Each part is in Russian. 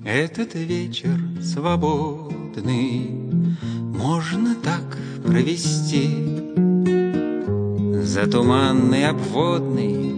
Этот вечер свободный можно так провести. За туманный обводный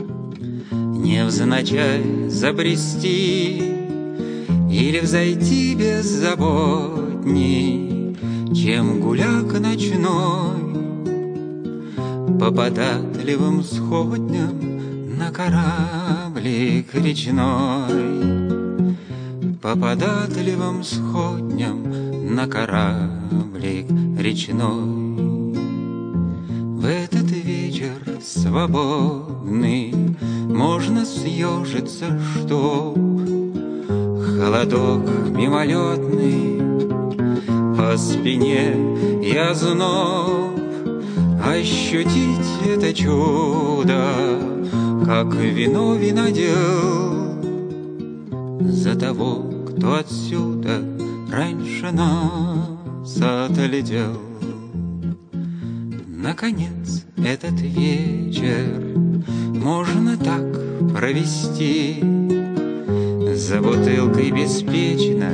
невзначай забрести или взойти беззаботней, чем гуляк ночной по податливым сходням на кораблик речной, по податливым сходням на кораблик речной. В этот вечер свободный можно съежиться, чтоб холодок мимолетный по спине и озноб ощутить это чудо, как вино винодел, за того, кто отсюда раньше нас отлетел. Наконец, этот вечер можно так провести, за бутылкой беспечно,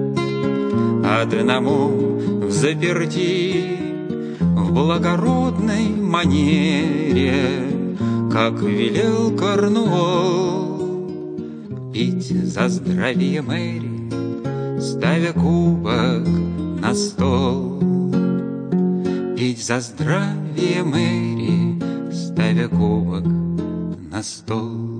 одному взаперти, в благородной манере, как велел Корнуолл, пить за здравие Мэри, ставя кубок на стол. Пить за здравие Мэри, ставя кубок на стол.